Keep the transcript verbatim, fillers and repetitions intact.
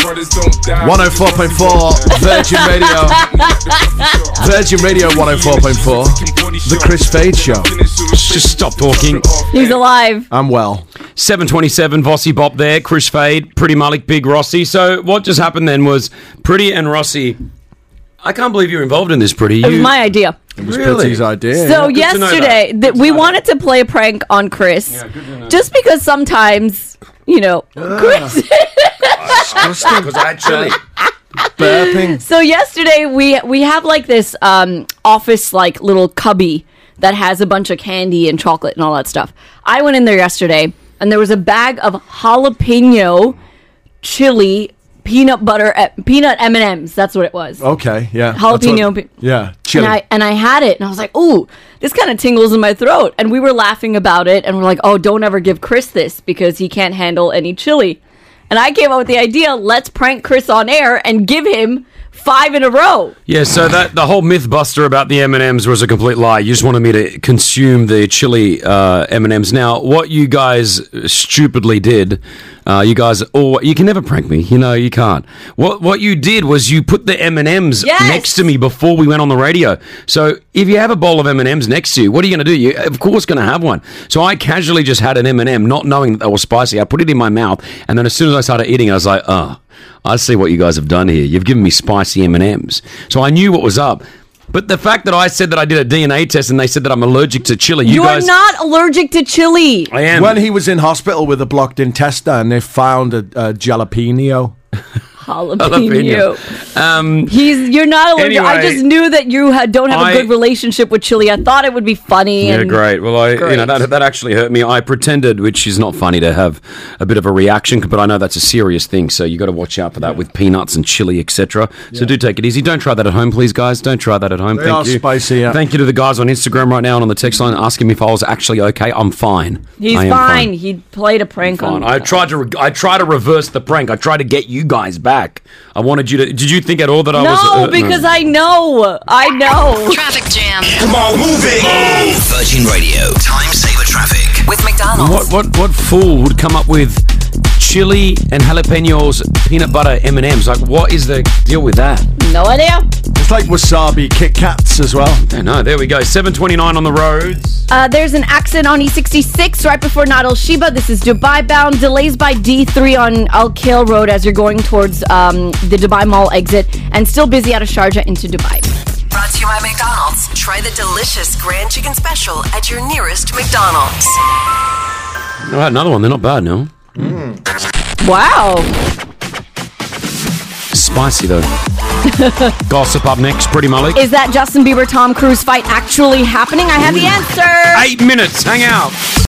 one oh four point four Virgin Radio. Virgin Radio one oh four point four. The Chris Fade Show. Just stop talking. He's alive. I'm well. seven twenty-seven, Vossi Bop there, Chris Fade, Pretty Malik, Big Rossi. So what just happened then was Pretty and Rossi. I can't believe you're involved in this, Pretty. It was You- my idea. It was Really? Pretty's idea. So Yeah, good to know yesterday, that. that Good to we know wanted to play a prank on Chris, Yeah, good to know. just because sometimes, you know, Chris. Because I actually... burping. So yesterday we we have like this um, office like little cubby that has a bunch of candy and chocolate and all that stuff. I went in there yesterday and there was a bag of jalapeno chili peanut butter uh, peanut M and M's. That's what it was. Okay, yeah. Jalapeno. That's what- yeah, chili. And I and I had it, and I was like, "Ooh, this kind of tingles in my throat." And we were laughing about it, and we're like, "Oh, don't ever give Chris this because he can't handle any chili." And I came up with the idea: let's prank Chris on air and give him five in a row. Yeah, so that the whole myth buster about the M and M's was a complete lie. You just wanted me to consume the chili uh, M and M's. Now, what you guys stupidly did, uh, you guys, all you can never prank me. You know, you can't. What what you did was you put the M and M's Yes! next to me before we went on the radio. So if you have a bowl of M and M's next to you, what are you going to do? You of course going to have one. So I casually just had an M and M, not knowing that they were spicy. I put it in my mouth, and then as soon as I started eating, I was like, oh. I see what you guys have done here. You've given me spicy M and M's. So I knew what was up. But the fact that I said that I did a D N A test and they said that I'm allergic to chili, you You're guys... not allergic to chili. I am. When he was in hospital with a blocked intestine, they found a, a jalapeno. Jalapeno. Um, He's you're not allergic. I Anyway, just knew that you had, don't have I- a good relationship with chili. I thought it would be funny. yeah, and great. Well, I, you know, Great. that, that actually hurt me. I pretended, which is not funny, to have a bit of a reaction, but I know that's a serious thing, so you got to watch out for that with peanuts and chili, et cetera. So do take it easy. Don't try that at home, please, guys. Don't try that at home. They Thank are you. spicy, yeah. Thank you to the guys on Instagram right now and on the text line asking me if I was actually okay. I'm fine. He's I am fine. He played a prank Fine. on. I tried to. Re- I tried to reverse the prank. I tried to get you guys back. I wanted you to. Did you think at all that I was? no, uh, because I know. I know. Traffic jam. Come on, move it. Virgin Radio. Time saver traffic. With McDonald's. What what what fool would come up with chili and jalapenos peanut butter M and M's? Like, what is the deal with that? No idea. It's like wasabi Kit Kats as well. I know. There we go. seven twenty-nine on the roads. Uh, there's an accident on E sixty-six right before Nad El Sheba. This is Dubai bound. Delays by D three on Al Khail Road as you're going towards um, the Dubai Mall exit. And still busy out of Sharjah into Dubai. Brought to you by McDonald's. Try the delicious Grand Chicken Special at your nearest McDonald's. All right, another one. They're not bad, no. Wow. Spicy though. Gossip up next. Pretty Malik. Is that Justin Bieber Tom Cruise fight actually happening? I have the answer. Eight minutes. Hang out.